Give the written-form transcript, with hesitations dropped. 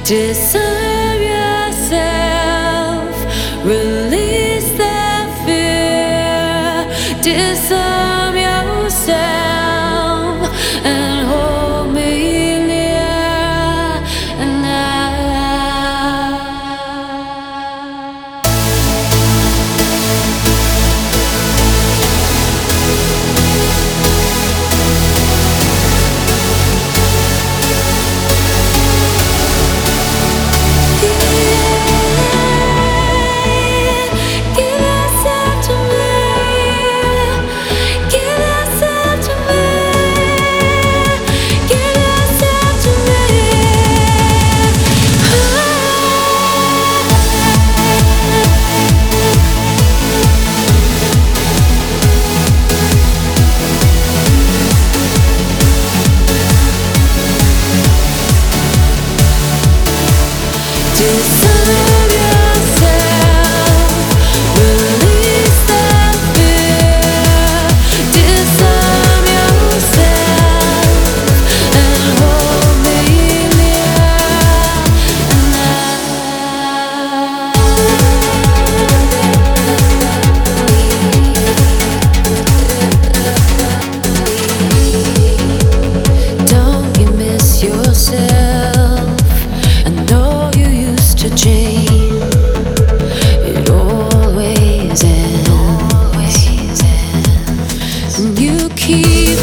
Disarm yourself, release the fear. Disarm yourself and hold me near. And disarm yourself, release the fear. Disarm yourself and hold me near. Don't you miss yourself? I know you used to dream it always ends, and you keep